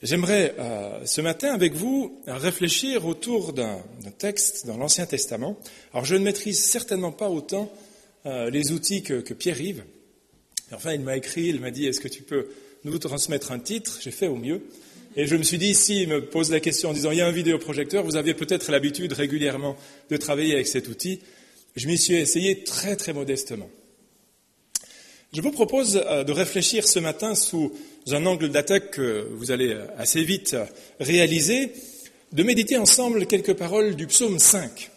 J'aimerais ce matin avec vous réfléchir autour d'un texte dans l'Ancien Testament. Alors je ne maîtrise certainement pas autant les outils que Pierre-Yves. Enfin il m'a écrit, il m'a dit « Est-ce que tu peux nous transmettre un titre ?» J'ai fait au mieux. Et je me suis dit, s'il me pose la question en disant « Il y a un vidéoprojecteur, vous avez peut-être l'habitude régulièrement de travailler avec cet outil ?» Je m'y suis essayé très très modestement. Je vous propose de réfléchir ce matin sous un angle d'attaque que vous allez assez vite réaliser, de méditer ensemble quelques paroles du psaume 5.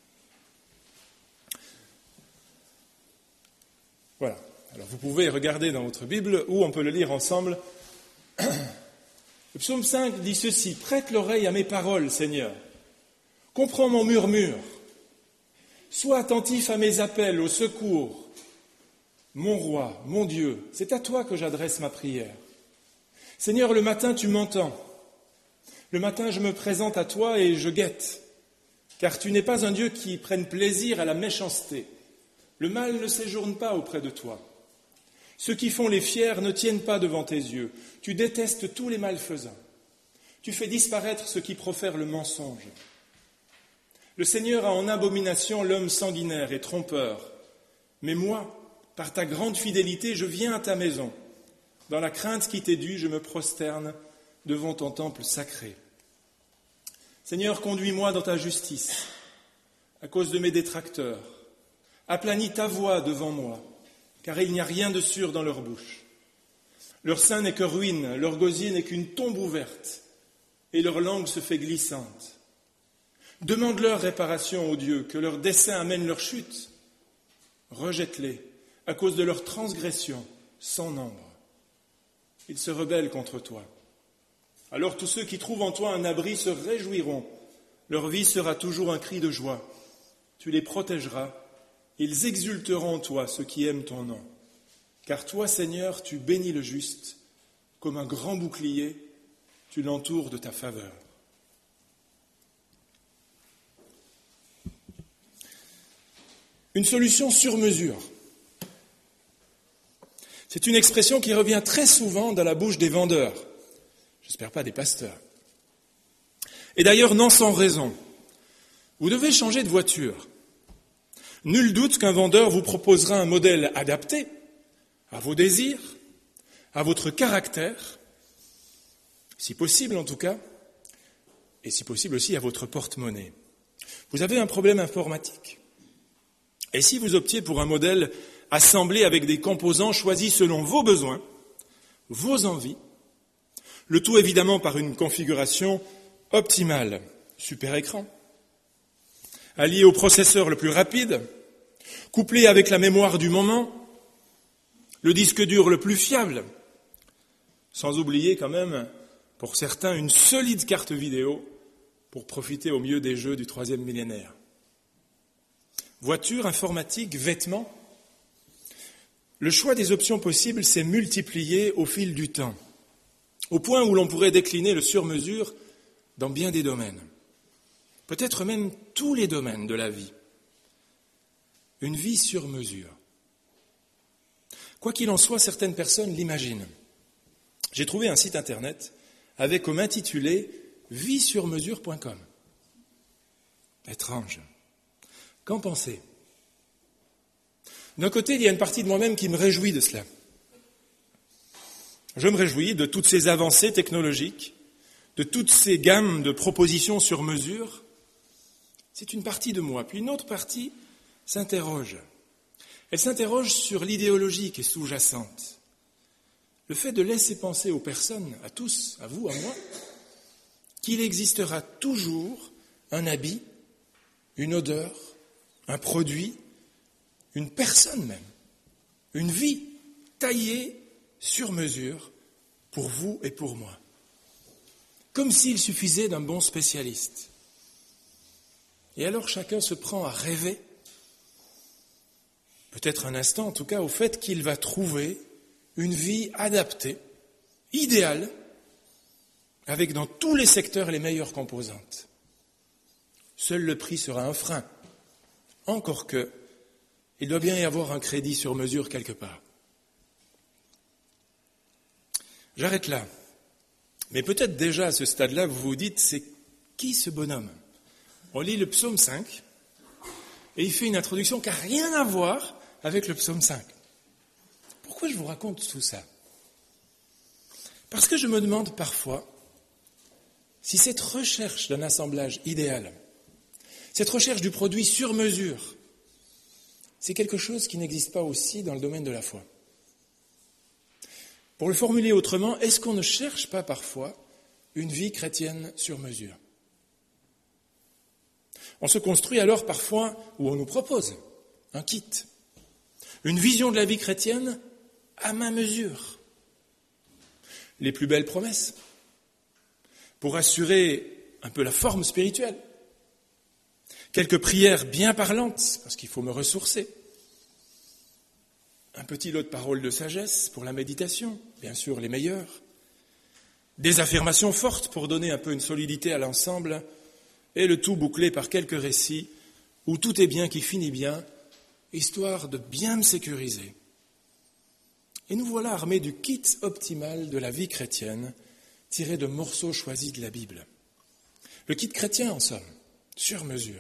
Voilà. Alors vous pouvez regarder dans votre Bible ou on peut le lire ensemble. Le psaume 5 dit ceci: « Prête l'oreille à mes paroles, Seigneur. Comprends mon murmure. Sois attentif à mes appels au secours. Mon roi, mon Dieu, c'est à toi que j'adresse ma prière. Seigneur, le matin, tu m'entends. Le matin, je me présente à toi et je guette. Car tu n'es pas un Dieu qui prenne plaisir à la méchanceté. Le mal ne séjourne pas auprès de toi. Ceux qui font les fiers ne tiennent pas devant tes yeux. Tu détestes tous les malfaisants. Tu fais disparaître ceux qui profèrent le mensonge. Le Seigneur a en abomination l'homme sanguinaire et trompeur. Mais moi, par ta grande fidélité, je viens à ta maison. Dans la crainte qui t'est due, je me prosterne devant ton temple sacré. Seigneur, conduis-moi dans ta justice, à cause de mes détracteurs. Aplanis ta voix devant moi, car il n'y a rien de sûr dans leur bouche. Leur sein n'est que ruine, leur gosier n'est qu'une tombe ouverte, et leur langue se fait glissante. Demande-leur réparation, ô Dieu, que leur dessein amène leur chute. Rejette-les à cause de leur transgression sans nombre. Ils se rebellent contre toi. Alors tous ceux qui trouvent en toi un abri se réjouiront. Leur vie sera toujours un cri de joie. Tu les protégeras. Ils exulteront en toi, ceux qui aiment ton nom. Car toi, Seigneur, tu bénis le juste. Comme un grand bouclier, tu l'entoures de ta faveur. Une solution sur mesure. C'est une expression qui revient très souvent dans la bouche des vendeurs. J'espère pas des pasteurs. Et d'ailleurs, non sans raison. Vous devez changer de voiture. Nul doute qu'un vendeur vous proposera un modèle adapté à vos désirs, à votre caractère, si possible en tout cas, et si possible aussi à votre porte-monnaie. Vous avez un problème informatique. Et si vous optiez pour un modèle assemblé avec des composants choisis selon vos besoins, vos envies, le tout évidemment par une configuration optimale, super écran, allié au processeur le plus rapide, couplé avec la mémoire du moment, le disque dur le plus fiable, sans oublier quand même, pour certains, une solide carte vidéo pour profiter au mieux des jeux du 3e millénaire. Voiture, informatique, vêtements, le choix des options possibles s'est multiplié au fil du temps, au point où l'on pourrait décliner le sur-mesure dans bien des domaines, peut-être même tous les domaines de la vie. Une vie sur mesure. Quoi qu'il en soit, certaines personnes l'imaginent. J'ai trouvé un site internet avec comme intitulé « viesurmesure.com ». Étrange. Qu'en pensez ? D'un côté, il y a une partie de moi-même qui me réjouit de cela. Je me réjouis de toutes ces avancées technologiques, de toutes ces gammes de propositions sur mesure. C'est une partie de moi. Puis une autre partie s'interroge. Elle s'interroge sur l'idéologie qui est sous-jacente. Le fait de laisser penser aux personnes, à tous, à vous, à moi, qu'il existera toujours un habit, une odeur, un produit, une personne même, une vie taillée sur mesure pour vous et pour moi. Comme s'il suffisait d'un bon spécialiste. Et alors chacun se prend à rêver, peut-être un instant en tout cas, au fait qu'il va trouver une vie adaptée, idéale, avec dans tous les secteurs les meilleures composantes. Seul le prix sera un frein. Encore que, il doit bien y avoir un crédit sur mesure quelque part. J'arrête là. Mais peut-être déjà à ce stade-là, vous vous dites, c'est qui ce bonhomme ? On lit le psaume 5 et il fait une introduction qui n'a rien à voir avec le psaume 5. Pourquoi je vous raconte tout ça ? Parce que je me demande parfois si cette recherche d'un assemblage idéal, cette recherche du produit sur mesure, c'est quelque chose qui n'existe pas aussi dans le domaine de la foi. Pour le formuler autrement, est-ce qu'on ne cherche pas parfois une vie chrétienne sur mesure ? On se construit alors parfois, ou on nous propose, un kit, une vision de la vie chrétienne à ma mesure. Les plus belles promesses, pour assurer un peu la forme spirituelle. Quelques prières bien parlantes, parce qu'il faut me ressourcer. Un petit lot de paroles de sagesse pour la méditation, bien sûr les meilleures. Des affirmations fortes pour donner un peu une solidité à l'ensemble, et le tout bouclé par quelques récits où tout est bien qui finit bien, histoire de bien me sécuriser. Et nous voilà armés du kit optimal de la vie chrétienne, tiré de morceaux choisis de la Bible. Le kit chrétien, en somme, sur mesure.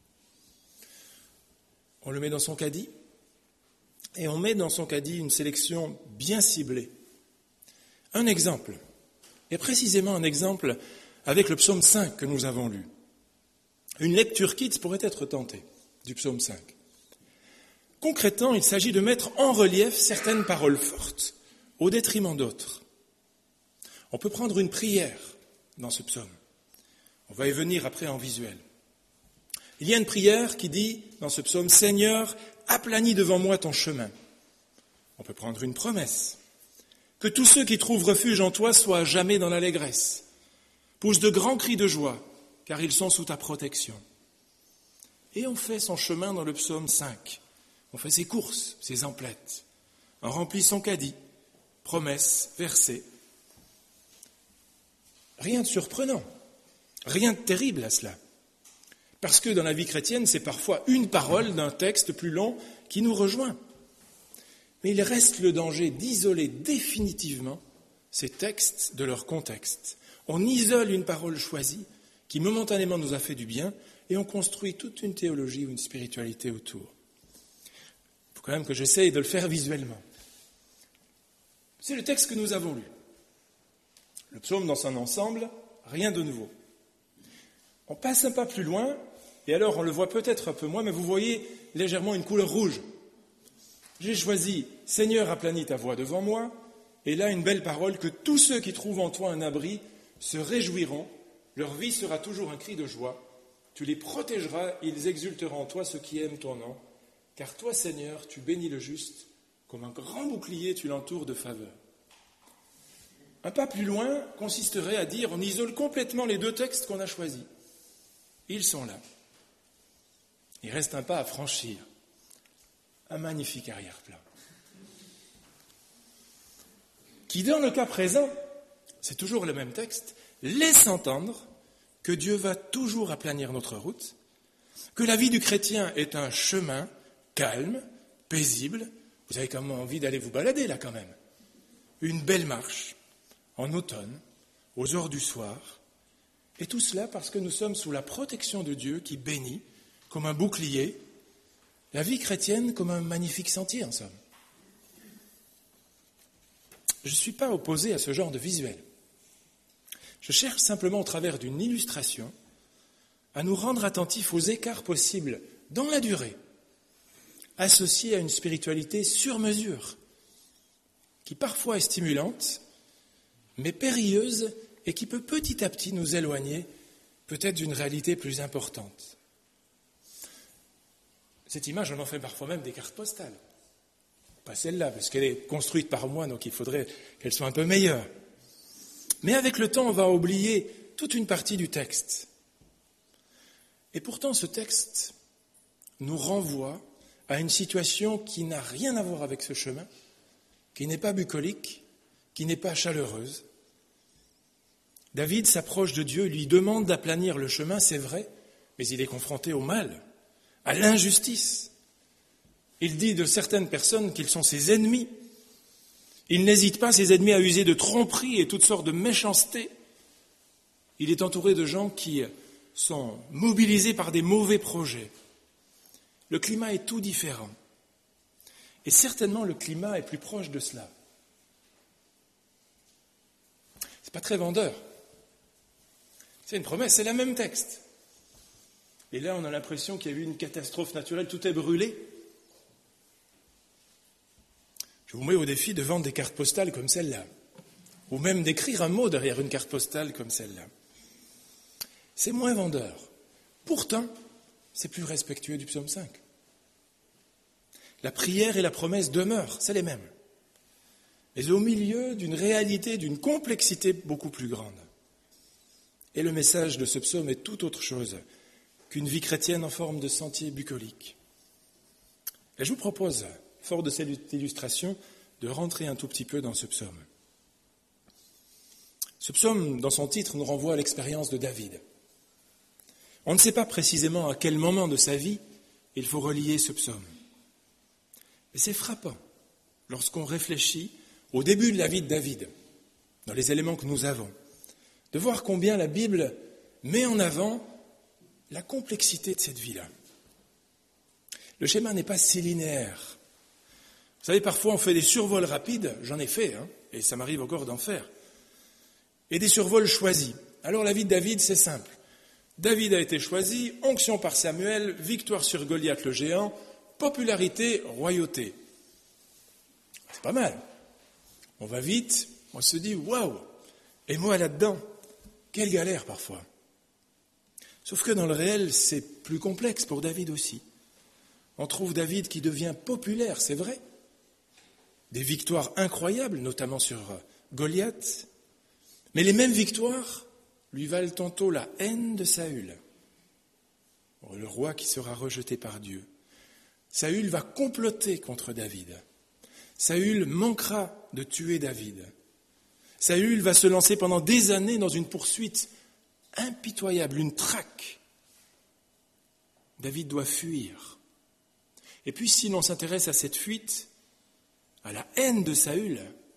On le met dans son caddie, et on met dans son caddie une sélection bien ciblée. Un exemple, et précisément un exemple avec le psaume 5 que nous avons lu. Une lecture kit pourrait être tentée du psaume 5. Concrètement, il s'agit de mettre en relief certaines paroles fortes au détriment d'autres. On peut prendre une prière dans ce psaume. On va y venir après en visuel. Il y a une prière qui dit dans ce psaume « Seigneur, aplanis devant moi ton chemin ». On peut prendre une promesse. « Que tous ceux qui trouvent refuge en toi soient jamais dans l'allégresse. Poussent de grands cris de joie, car ils sont sous ta protection. » Et on fait son chemin dans le psaume 5. On fait ses courses, ses emplettes. On remplit son caddie. Promesses, versets. Rien de surprenant. Rien de terrible à cela. Parce que dans la vie chrétienne, c'est parfois une parole d'un texte plus long qui nous rejoint. Mais il reste le danger d'isoler définitivement ces textes de leur contexte. On isole une parole choisie qui momentanément nous a fait du bien et on construit toute une théologie ou une spiritualité autour. Il faut quand même que j'essaye de le faire visuellement. C'est le texte que nous avons lu. Le psaume dans son ensemble, rien de nouveau. On passe un pas plus loin, et alors on le voit peut-être un peu moins, mais vous voyez légèrement une couleur rouge. J'ai choisi « Seigneur, aplanis ta voix devant moi », et là une belle parole « Que tous ceux qui trouvent en toi un abri se réjouiront, leur vie sera toujours un cri de joie, tu les protégeras, ils exulteront en toi ceux qui aiment ton nom, car toi, Seigneur, tu bénis le juste, comme un grand bouclier tu l'entoures de faveur. » Un pas plus loin consisterait à dire on isole complètement les deux textes qu'on a choisis. Ils sont là. Il reste un pas à franchir. Un magnifique arrière-plan. Qui, dans le cas présent, c'est toujours le même texte, laisse entendre que Dieu va toujours aplanir notre route, que la vie du chrétien est un chemin calme, paisible. Vous avez quand même envie d'aller vous balader là quand même. Une belle marche. En automne, aux heures du soir, et tout cela parce que nous sommes sous la protection de Dieu qui bénit, comme un bouclier, la vie chrétienne comme un magnifique sentier, en somme. Je ne suis pas opposé à ce genre de visuel. Je cherche simplement, au travers d'une illustration, à nous rendre attentifs aux écarts possibles dans la durée, associés à une spiritualité sur mesure, qui parfois est stimulante, mais périlleuse et qui peut petit à petit nous éloigner peut-être d'une réalité plus importante. Cette image, on en fait parfois même des cartes postales. Pas celle-là, parce qu'elle est construite par moi, donc il faudrait qu'elle soit un peu meilleure. Mais avec le temps, on va oublier toute une partie du texte. Et pourtant, ce texte nous renvoie à une situation qui n'a rien à voir avec ce chemin, qui n'est pas bucolique, qui n'est pas chaleureuse. David s'approche de Dieu, lui demande d'aplanir le chemin, c'est vrai, mais il est confronté au mal, à l'injustice. Il dit de certaines personnes qu'ils sont ses ennemis. Il n'hésite pas, ses ennemis, à user de tromperies et toutes sortes de méchancetés. Il est entouré de gens qui sont mobilisés par des mauvais projets. Le climat est tout différent. Et certainement, le climat est plus proche de cela. C'est pas très vendeur. C'est une promesse, c'est le même texte. Et là, on a l'impression qu'il y a eu une catastrophe naturelle, tout est brûlé. Je vous mets au défi de vendre des cartes postales comme celle-là, ou même d'écrire un mot derrière une carte postale comme celle-là. C'est moins vendeur. Pourtant, c'est plus respectueux du psaume 5. La prière et la promesse demeurent, c'est les mêmes. Mais au milieu d'une réalité, d'une complexité beaucoup plus grande. Et le message de ce psaume est tout autre chose qu'une vie chrétienne en forme de sentier bucolique. Et je vous propose, fort de cette illustration, de rentrer un tout petit peu dans ce psaume. Ce psaume, dans son titre, nous renvoie à l'expérience de David. On ne sait pas précisément à quel moment de sa vie il faut relier ce psaume. Mais c'est frappant lorsqu'on réfléchit au début de la vie de David, dans les éléments que nous avons, de voir combien la Bible met en avant la complexité de cette vie-là. Le schéma n'est pas si linéaire. Vous savez, parfois on fait des survols rapides, j'en ai fait, et ça m'arrive encore d'en faire, et des survols choisis. Alors la vie de David, c'est simple. David a été choisi, onction par Samuel, victoire sur Goliath le géant, popularité, royauté. C'est pas mal. On va vite, on se dit, waouh, et moi là-dedans, quelle galère parfois. Sauf que dans le réel, c'est plus complexe pour David aussi. On trouve David qui devient populaire, c'est vrai. Des victoires incroyables, notamment sur Goliath. Mais les mêmes victoires lui valent tantôt la haine de Saül, le roi qui sera rejeté par Dieu. Saül va comploter contre David. Saül manquera de tuer David. Saül va se lancer pendant des années dans une poursuite impitoyable, une traque. David doit fuir. Et puis si l'on s'intéresse à cette fuite, à la haine de Saül,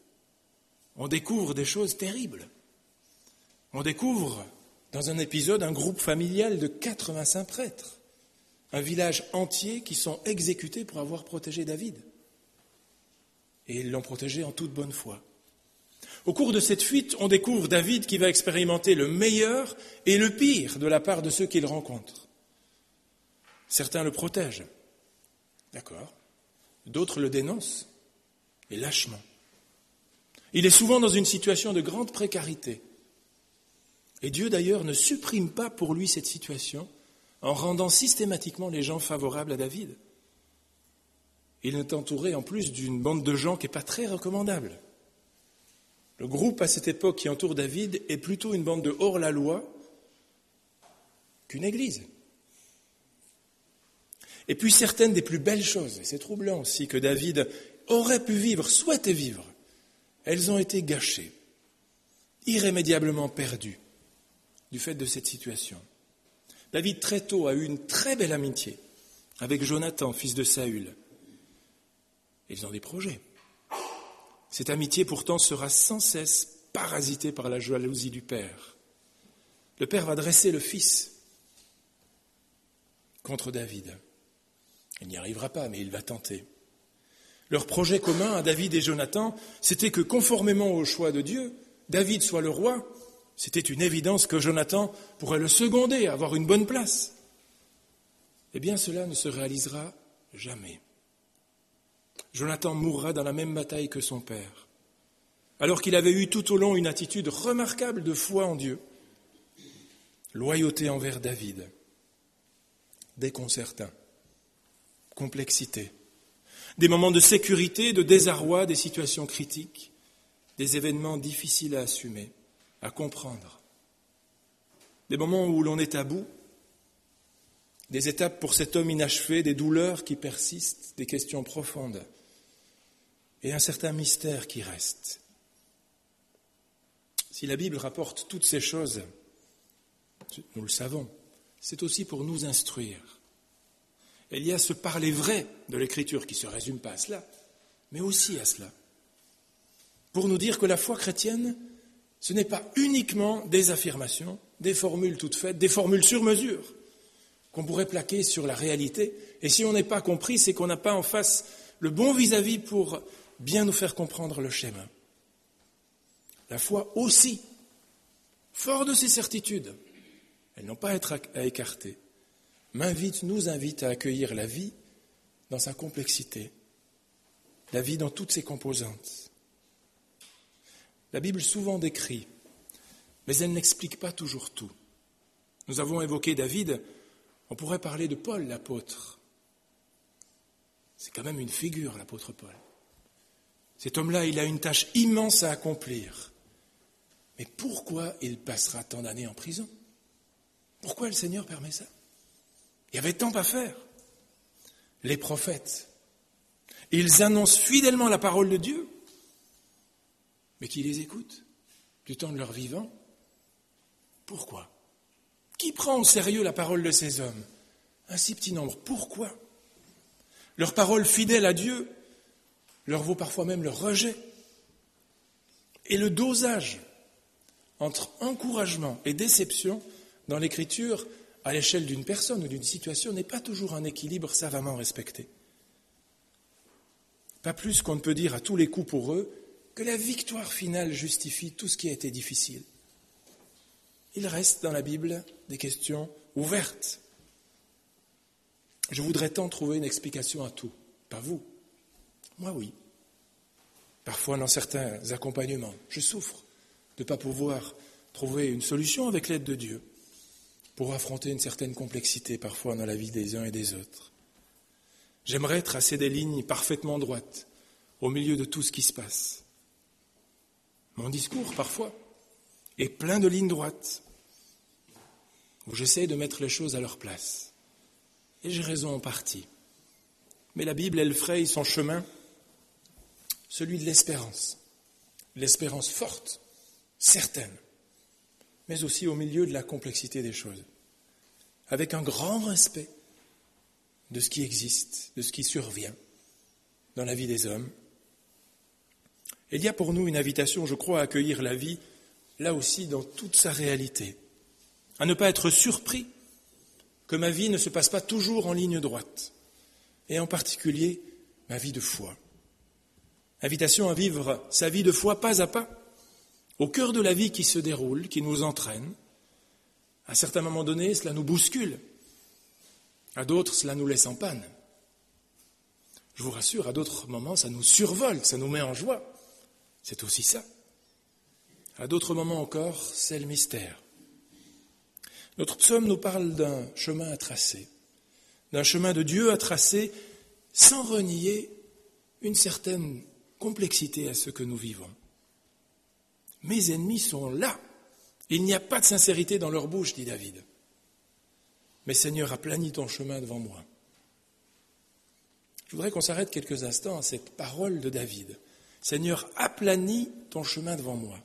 on découvre des choses terribles. On découvre dans un épisode un groupe familial de 85 prêtres, un village entier qui sont exécutés pour avoir protégé David. Et ils l'ont protégé en toute bonne foi. Au cours de cette fuite, on découvre David qui va expérimenter le meilleur et le pire de la part de ceux qu'il rencontre. Certains le protègent, d'accord. D'autres le dénoncent, et lâchement. Il est souvent dans une situation de grande précarité. Et Dieu d'ailleurs ne supprime pas pour lui cette situation en rendant systématiquement les gens favorables à David. Il est entouré en plus d'une bande de gens qui n'est pas très recommandable. Le groupe à cette époque qui entoure David est plutôt une bande de hors-la-loi qu'une église. Et puis certaines des plus belles choses, et c'est troublant aussi, que David aurait pu vivre, souhaitait vivre, elles ont été gâchées, irrémédiablement perdues du fait de cette situation. David très tôt a eu une très belle amitié avec Jonathan, fils de Saül. Ils ont des projets. Cette amitié pourtant sera sans cesse parasitée par la jalousie du père. Le père va dresser le fils contre David. Il n'y arrivera pas, mais il va tenter. Leur projet commun à David et Jonathan, c'était que conformément au choix de Dieu, David soit le roi. C'était une évidence que Jonathan pourrait le seconder, avoir une bonne place. Eh bien, cela ne se réalisera jamais. Jonathan mourra dans la même bataille que son père, alors qu'il avait eu tout au long une attitude remarquable de foi en Dieu, loyauté envers David, déconcertant, complexité, des moments de sécurité, de désarroi, des situations critiques, des événements difficiles à assumer, à comprendre, des moments où l'on est à bout, des étapes pour cet homme inachevé, des douleurs qui persistent, des questions profondes et un certain mystère qui reste. Si la Bible rapporte toutes ces choses, nous le savons, c'est aussi pour nous instruire. Et il y a ce parler vrai de l'Écriture qui ne se résume pas à cela, mais aussi à cela. pour nous dire que la foi chrétienne, ce n'est pas uniquement des affirmations, des formules toutes faites, des formules sur mesure qu'on pourrait plaquer sur la réalité. Et si on n'est pas compris, c'est qu'on n'a pas en face le bon vis-à-vis pour bien nous faire comprendre le schéma. La foi aussi, fort de ses certitudes, elles n'ont pas à être à écarter, nous invite à accueillir la vie dans sa complexité, la vie dans toutes ses composantes. La Bible souvent décrit, mais elle n'explique pas toujours tout. Nous avons évoqué David, on pourrait parler de Paul, l'apôtre. C'est quand même une figure, l'apôtre Paul. Cet homme-là, il a une tâche immense à accomplir. Mais pourquoi il passera tant d'années en prison? Pourquoi le Seigneur permet ça? Il y avait tant à faire. Les prophètes, ils annoncent fidèlement la parole de Dieu, mais qui les écoute du temps de leur vivant? Pourquoi? Qui prend au sérieux la parole de ces hommes? Un si petit nombre. Pourquoi? Leur parole fidèle à Dieu leur vaut parfois même leur rejet. Et le dosage entre encouragement et déception dans l'Écriture, à l'échelle d'une personne ou d'une situation, n'est pas toujours un équilibre savamment respecté. Pas plus qu'on ne peut dire à tous les coups pour eux que la victoire finale justifie tout ce qui a été difficile. Il reste dans la Bible des questions ouvertes. Je voudrais tant trouver une explication à tout. Pas vous. Moi, oui. Parfois, dans certains accompagnements, je souffre de ne pas pouvoir trouver une solution avec l'aide de Dieu pour affronter une certaine complexité parfois dans la vie des uns et des autres. J'aimerais tracer des lignes parfaitement droites au milieu de tout ce qui se passe. Mon discours, parfois, est plein de lignes droites où j'essaie de mettre les choses à leur place. Et j'ai raison en partie. Mais la Bible, elle fraye son chemin, celui de l'espérance. L'espérance forte, certaine, mais aussi au milieu de la complexité des choses. Avec un grand respect de ce qui existe, de ce qui survient dans la vie des hommes. Il y a pour nous une invitation, je crois, à accueillir la vie, là aussi, dans toute sa réalité. À ne pas être surpris que ma vie ne se passe pas toujours en ligne droite, et en particulier ma vie de foi. Invitation à vivre sa vie de foi pas à pas, au cœur de la vie qui se déroule, qui nous entraîne. À certains moments donnés, cela nous bouscule. À d'autres, cela nous laisse en panne. Je vous rassure, à d'autres moments, ça nous survole, ça nous met en joie. C'est aussi ça. À d'autres moments encore, c'est le mystère. Notre psaume nous parle d'un chemin à tracer, d'un chemin de Dieu à tracer sans renier une certaine complexité à ce que nous vivons. Mes ennemis sont là. Il n'y a pas de sincérité dans leur bouche, dit David. Mais Seigneur, aplanis ton chemin devant moi. Je voudrais qu'on s'arrête quelques instants à cette parole de David. Seigneur, aplanis ton chemin devant moi.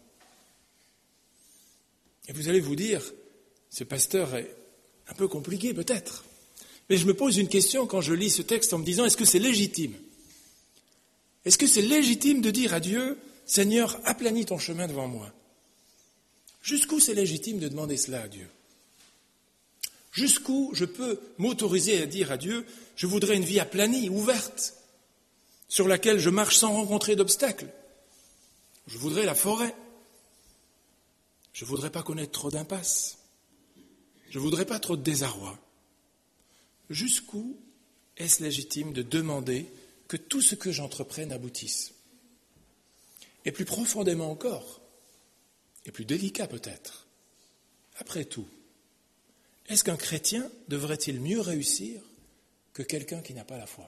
Et vous allez vous dire, ce pasteur est un peu compliqué peut-être. Mais je me pose une question quand je lis ce texte en me disant, est-ce que c'est légitime? Est-ce que c'est légitime de dire à Dieu, Seigneur, aplanis ton chemin devant moi? Jusqu'où c'est légitime de demander cela à Dieu? Jusqu'où je peux m'autoriser à dire à Dieu, je voudrais une vie aplanie, ouverte, sur laquelle je marche sans rencontrer d'obstacles. Je voudrais la forêt. Je ne voudrais pas connaître trop d'impasses. Je ne voudrais pas trop de désarroi. Jusqu'où est-ce légitime de demander que tout ce que j'entreprenne aboutisse? Et plus profondément encore, et plus délicat peut-être, après tout, est-ce qu'un chrétien devrait-il mieux réussir que quelqu'un qui n'a pas la foi?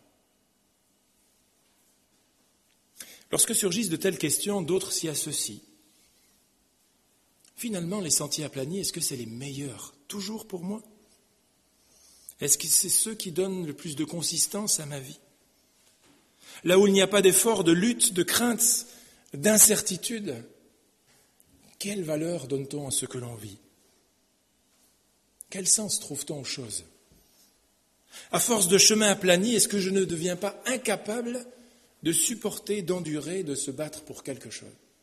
Lorsque surgissent de telles questions, d'autres s'y associent. Finalement, les sentiers aplanis, est-ce que c'est les meilleurs toujours pour moi? Est-ce que c'est ceux qui donnent le plus de consistance à ma vie? Là où il n'y a pas d'effort, de lutte, de crainte, d'incertitude, quelle valeur donne-t-on à ce que l'on vit? Quel sens trouve-t-on aux choses? À force de chemin aplani, est-ce que je ne deviens pas incapable de supporter, d'endurer, de se battre pour quelque chose?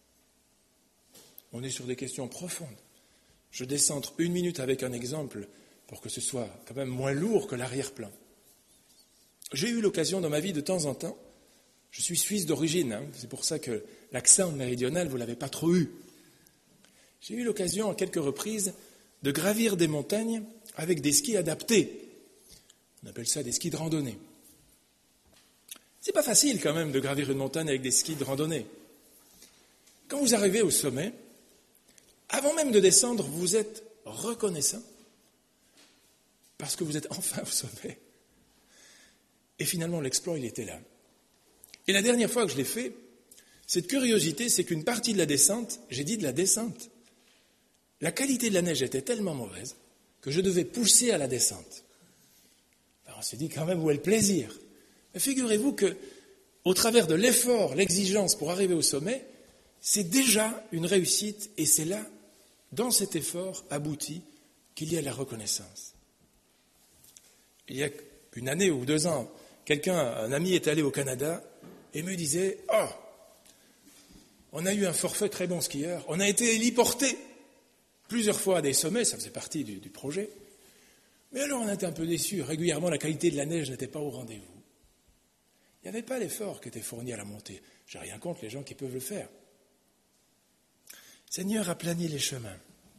On est sur des questions profondes. Je décentre 1 minute avec un exemple pour que ce soit quand même moins lourd que l'arrière-plan. J'ai eu l'occasion dans ma vie de temps en temps, je suis suisse d'origine, c'est pour ça que l'accent méridional, vous ne l'avez pas trop eu. J'ai eu l'occasion à quelques reprises de gravir des montagnes avec des skis adaptés. On appelle ça des skis de randonnée. C'est pas facile quand même de gravir une montagne avec des skis de randonnée. Quand vous arrivez au sommet, avant même de descendre, vous êtes reconnaissant parce que vous êtes enfin au sommet. Et finalement, l'exploit, il était là. Et la dernière fois que je l'ai fait, cette curiosité, c'est qu'une partie de la descente, j'ai dit de la descente, la qualité de la neige était tellement mauvaise que je devais pousser à la descente. Alors on s'est dit quand même, où est le plaisir ? Mais figurez-vous que, au travers de l'effort, l'exigence pour arriver au sommet, c'est déjà une réussite et c'est là, dans cet effort abouti, qu'il y a la reconnaissance. Il y a une année ou 2 ans, un ami est allé au Canada et me disait « Oh, on a eu un forfait très bon skieur, on a été héliporté plusieurs fois à des sommets, ça faisait partie du projet, mais alors on était un peu déçus, régulièrement la qualité de la neige n'était pas au rendez-vous. Il n'y avait pas l'effort qui était fourni à la montée. Je n'ai rien contre les gens qui peuvent le faire. Seigneur, aplanis les chemins.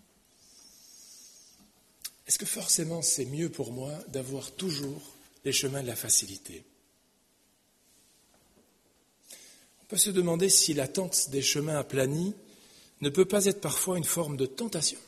Est-ce que forcément c'est mieux pour moi d'avoir toujours les chemins de la facilité ? On peut se demander si l'attente des chemins aplanis ne peut pas être parfois une forme de tentation.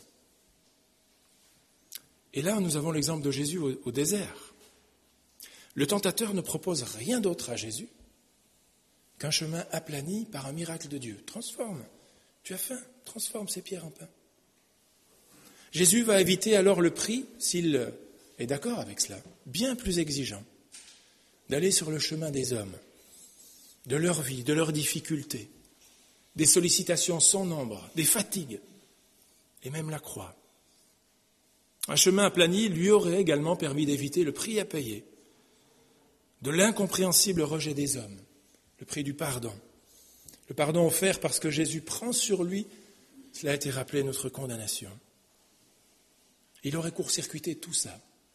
Et là, nous avons l'exemple de Jésus au désert. Le tentateur ne propose rien d'autre à Jésus qu'un chemin aplani par un miracle de Dieu. Transforme. Tu as faim, transforme ces pierres en pain. Jésus va éviter alors le prix, s'il est d'accord avec cela, bien plus exigeant, d'aller sur le chemin des hommes, de leur vie, de leurs difficultés, des sollicitations sans nombre, des fatigues, et même la croix. Un chemin aplani lui aurait également permis d'éviter le prix à payer, de l'incompréhensible rejet des hommes, le prix du pardon. Le pardon offert parce que Jésus prend sur lui, cela a été rappelé, notre condamnation. Il aurait court-circuité tout ça.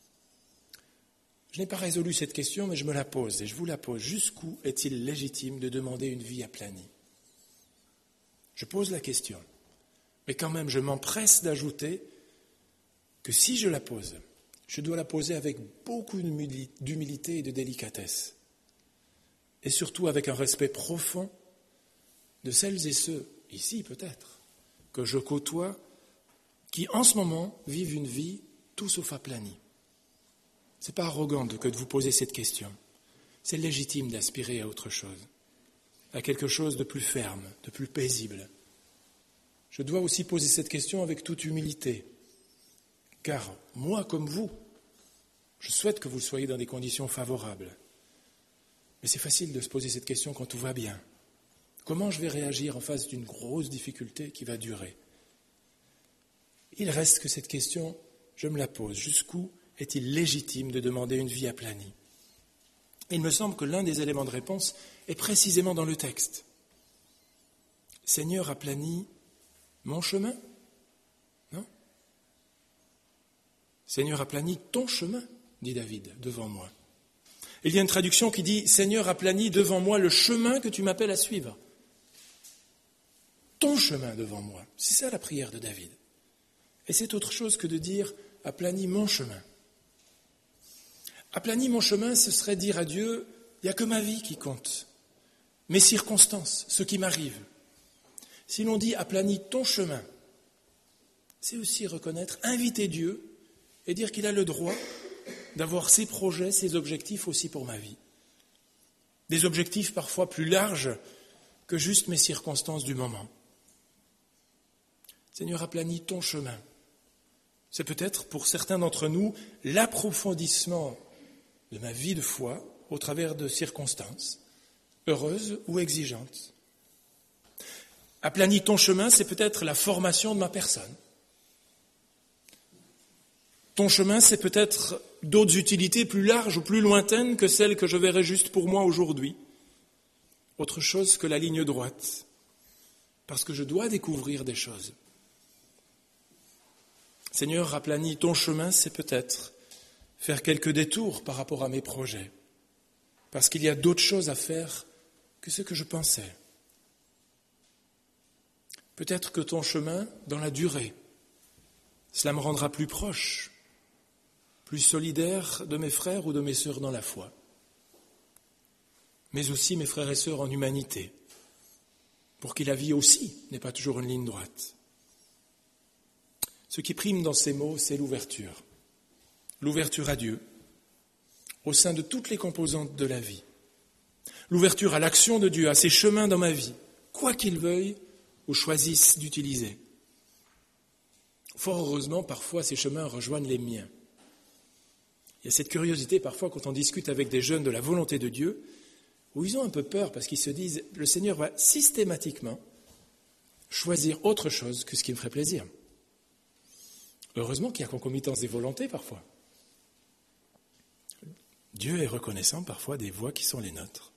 Je n'ai pas résolu cette question, mais je me la pose et je vous la pose. Jusqu'où est-il légitime de demander une vie aplanie ? Je pose la question, mais quand même je m'empresse d'ajouter que si je la pose, je dois la poser avec beaucoup d'humilité et de délicatesse, et surtout avec un respect profond de celles et ceux, ici peut-être, que je côtoie, qui en ce moment vivent une vie tout sauf aplanie. Ce n'est pas arrogant que de vous poser cette question. C'est légitime d'aspirer à autre chose, à quelque chose de plus ferme, de plus paisible. Je dois aussi poser cette question avec toute humilité, car moi comme vous, je souhaite que vous soyez dans des conditions favorables. Mais c'est facile de se poser cette question quand tout va bien. Comment je vais réagir en face d'une grosse difficulté qui va durer ? Il reste que cette question, je me la pose. Jusqu'où est-il légitime de demander une vie aplanie ? Il me semble que l'un des éléments de réponse est précisément dans le texte. Seigneur, aplanis mon chemin ? Non ? Seigneur, aplanis ton chemin, dit David, devant moi. Il y a une traduction qui dit « Seigneur, aplanis devant moi le chemin que tu m'appelles à suivre. » Ton chemin devant moi. C'est ça la prière de David. Et c'est autre chose que de dire « aplanis mon chemin ». Aplanis mon chemin, ce serait dire à Dieu « il n'y a que ma vie qui compte, mes circonstances, ce qui m'arrive ». Si l'on dit « aplanis ton chemin », c'est aussi reconnaître, inviter Dieu et dire qu'il a le droit d'avoir ses projets, ses objectifs aussi pour ma vie. Des objectifs parfois plus larges que juste mes circonstances du moment. Seigneur, aplanis ton chemin. C'est peut-être pour certains d'entre nous l'approfondissement de ma vie de foi au travers de circonstances, heureuses ou exigeantes. Aplanis ton chemin, c'est peut-être la formation de ma personne. Ton chemin, c'est peut-être d'autres utilités plus larges ou plus lointaines que celles que je verrai juste pour moi aujourd'hui. Autre chose que la ligne droite. parce que je dois découvrir des choses. Seigneur, aplanis ton chemin, c'est peut-être faire quelques détours par rapport à mes projets, parce qu'il y a d'autres choses à faire que ce que je pensais. Peut-être que ton chemin, dans la durée, cela me rendra plus proche, plus solidaire de mes frères ou de mes sœurs dans la foi, mais aussi mes frères et sœurs en humanité, pour qui la vie aussi n'est pas toujours une ligne droite. Ce qui prime dans ces mots, c'est l'ouverture. L'ouverture à Dieu, au sein de toutes les composantes de la vie. L'ouverture à l'action de Dieu, à ses chemins dans ma vie, quoi qu'il veuille ou choisisse d'utiliser. Fort heureusement, parfois, ces chemins rejoignent les miens. Il y a cette curiosité, parfois, quand on discute avec des jeunes de la volonté de Dieu, où ils ont un peu peur parce qu'ils se disent « le Seigneur va systématiquement choisir autre chose que ce qui me ferait plaisir ». Heureusement qu'il y a concomitance des volontés, parfois. Dieu est reconnaissant, parfois, des voies qui sont les nôtres.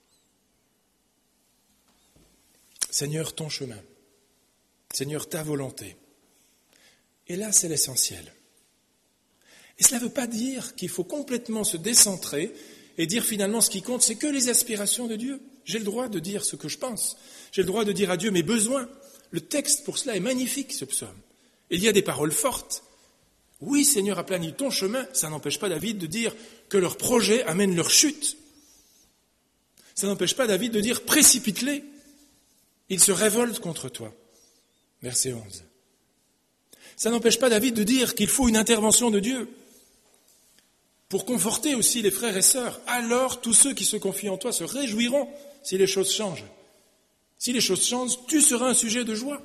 Seigneur, ton chemin. Seigneur, ta volonté. Et là, c'est l'essentiel. Et cela ne veut pas dire qu'il faut complètement se décentrer et dire finalement ce qui compte, c'est que les aspirations de Dieu. J'ai le droit de dire ce que je pense. J'ai le droit de dire à Dieu mes besoins. Le texte pour cela est magnifique, ce psaume. Il y a des paroles fortes. Oui, Seigneur, aplanis ton chemin. Ça n'empêche pas David de dire que leur projet amène leur chute. Ça n'empêche pas David de dire précipite-les. Ils se révoltent contre toi. Verset 11. Ça n'empêche pas David de dire qu'il faut une intervention de Dieu pour conforter aussi les frères et sœurs. Alors tous ceux qui se confient en toi se réjouiront si les choses changent. Si les choses changent, tu seras un sujet de joie.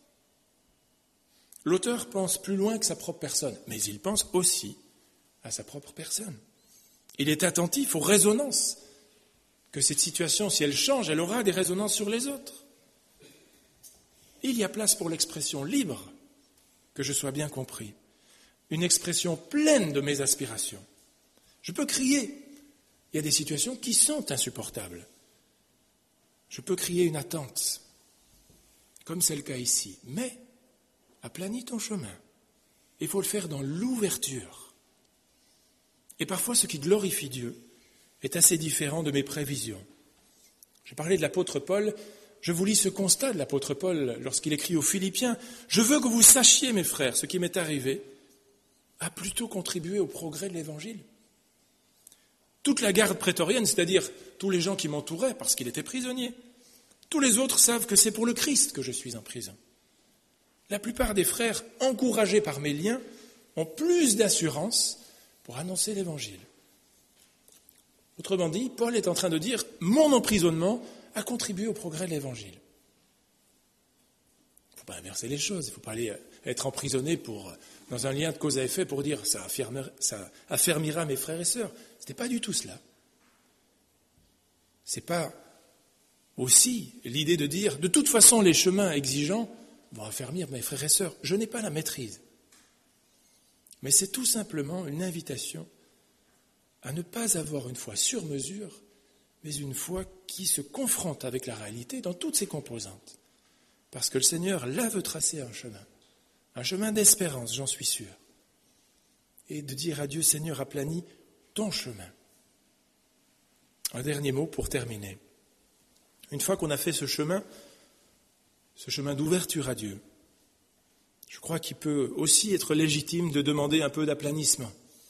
L'auteur pense plus loin que sa propre personne, mais il pense aussi à sa propre personne. Il est attentif aux résonances, que cette situation, si elle change, elle aura des résonances sur les autres. Il y a place pour l'expression libre, que je sois bien compris, une expression pleine de mes aspirations. Je peux crier. Il y a des situations qui sont insupportables. Je peux crier une attente, comme c'est le cas ici. Mais, aplanis ton chemin. Il faut le faire dans l'ouverture. Et parfois, ce qui glorifie Dieu est assez différent de mes prévisions. J'ai parlé de l'apôtre Paul. Je vous lis ce constat de l'apôtre Paul lorsqu'il écrit aux Philippiens. « Je veux que vous sachiez, mes frères, ce qui m'est arrivé a plutôt contribué au progrès de l'Évangile. » Toute la garde prétorienne, c'est-à-dire tous les gens qui m'entouraient parce qu'il était prisonnier, tous les autres savent que c'est pour le Christ que je suis en prison. La plupart des frères, encouragés par mes liens, ont plus d'assurance pour annoncer l'Évangile. Autrement dit, Paul est en train de dire « mon emprisonnement a contribué au progrès de l'Évangile ». Il ne faut pas inverser les choses, il ne faut pas aller être emprisonné dans un lien de cause à effet pour dire « ça affermira mes frères et sœurs ». Ce n'est pas du tout cela. Ce n'est pas aussi l'idée de dire, de toute façon, les chemins exigeants vont affermir mes frères et sœurs. Je n'ai pas la maîtrise. Mais c'est tout simplement une invitation à ne pas avoir une foi sur mesure, mais une foi qui se confronte avec la réalité dans toutes ses composantes. Parce que le Seigneur là veut tracer un chemin d'espérance, j'en suis sûr. Et de dire à Dieu, Seigneur, aplanis ton chemin. Un dernier mot pour terminer. Une fois qu'on a fait ce chemin d'ouverture à Dieu, je crois qu'il peut aussi être légitime de demander un peu d'aplanissement.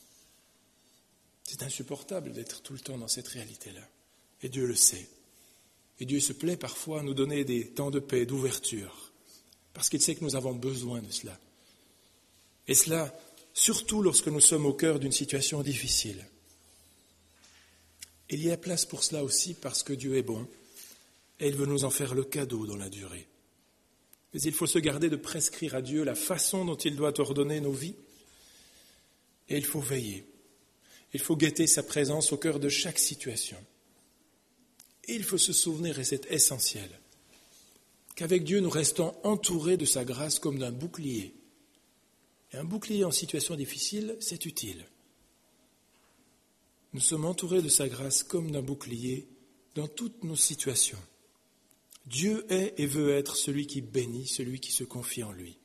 C'est insupportable d'être tout le temps dans cette réalité-là. Et Dieu le sait. Et Dieu se plaît parfois à nous donner des temps de paix, d'ouverture, parce qu'il sait que nous avons besoin de cela. Et cela, surtout lorsque nous sommes au cœur d'une situation difficile. Il y a place pour cela aussi parce que Dieu est bon et il veut nous en faire le cadeau dans la durée. Mais il faut se garder de prescrire à Dieu la façon dont il doit ordonner nos vies et il faut veiller. Il faut guetter sa présence au cœur de chaque situation. Et il faut se souvenir, et c'est essentiel, qu'avec Dieu nous restons entourés de sa grâce comme d'un bouclier. Et un bouclier en situation difficile, c'est utile. Nous sommes entourés de sa grâce comme d'un bouclier dans toutes nos situations. Dieu est et veut être celui qui bénit, celui qui se confie en lui.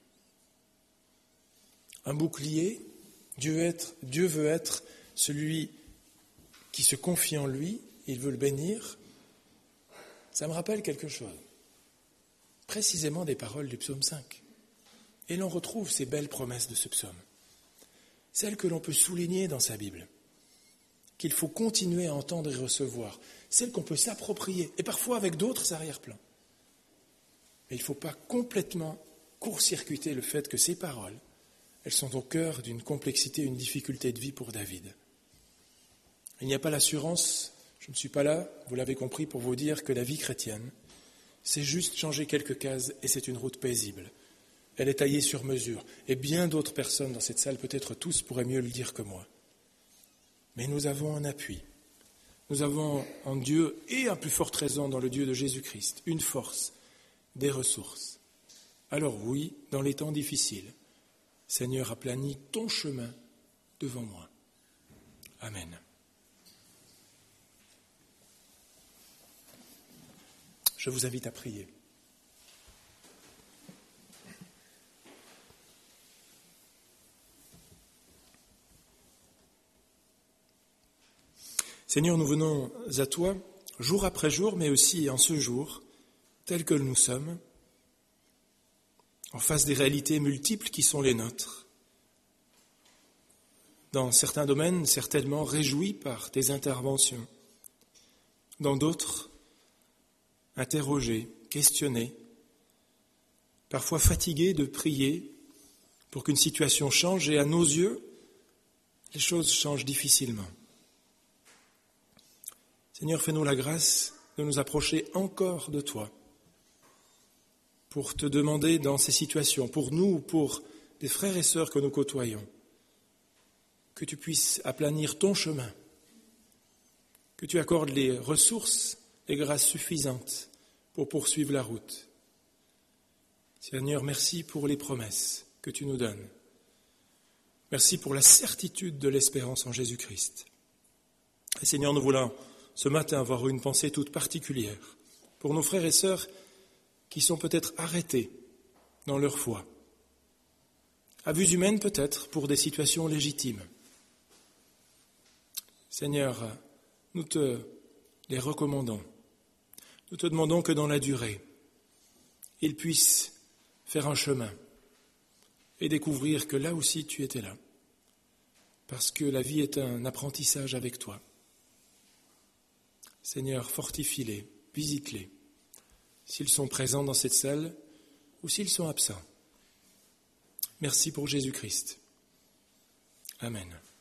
Un bouclier, Dieu veut être celui qui se confie en lui, il veut le bénir. Ça me rappelle quelque chose, précisément des paroles du psaume 5. Et l'on retrouve ces belles promesses de ce psaume, celles que l'on peut souligner dans sa Bible, qu'il faut continuer à entendre et recevoir, celles qu'on peut s'approprier, et parfois avec d'autres arrière-plans. Mais il ne faut pas complètement court-circuiter le fait que ces paroles, elles sont au cœur d'une complexité, une difficulté de vie pour David. Il n'y a pas l'assurance, je ne suis pas là, vous l'avez compris, pour vous dire que la vie chrétienne, c'est juste changer quelques cases et c'est une route paisible. Elle est taillée sur mesure. Et bien d'autres personnes dans cette salle, peut-être tous, pourraient mieux le dire que moi. Mais nous avons un appui. Nous avons en Dieu, et à plus forte raison dans le Dieu de Jésus-Christ, une force, des ressources. Alors oui, dans les temps difficiles, Seigneur, aplanis ton chemin devant moi. Amen. Je vous invite à prier. Seigneur, nous venons à toi, jour après jour, mais aussi en ce jour, tel que nous sommes, en face des réalités multiples qui sont les nôtres. Dans certains domaines, certainement réjouis par tes interventions. Dans d'autres, interrogés, questionnés, parfois fatigués de prier pour qu'une situation change et à nos yeux, les choses changent difficilement. Seigneur, fais-nous la grâce de nous approcher encore de toi pour te demander dans ces situations, pour nous ou pour des frères et sœurs que nous côtoyons, que tu puisses aplanir ton chemin, que tu accordes les ressources, les grâces suffisantes pour poursuivre la route. Seigneur, merci pour les promesses que tu nous donnes. Merci pour la certitude de l'espérance en Jésus-Christ. Et Seigneur, nous voulons ce matin avoir une pensée toute particulière pour nos frères et sœurs qui sont peut-être arrêtés dans leur foi, à vue humaine peut-être pour des situations légitimes. Seigneur, nous te les recommandons. Nous te demandons que dans la durée, ils puissent faire un chemin et découvrir que là aussi tu étais là, parce que la vie est un apprentissage avec toi. Seigneur, fortifie-les, visite-les, s'ils sont présents dans cette salle ou s'ils sont absents. Merci pour Jésus-Christ. Amen.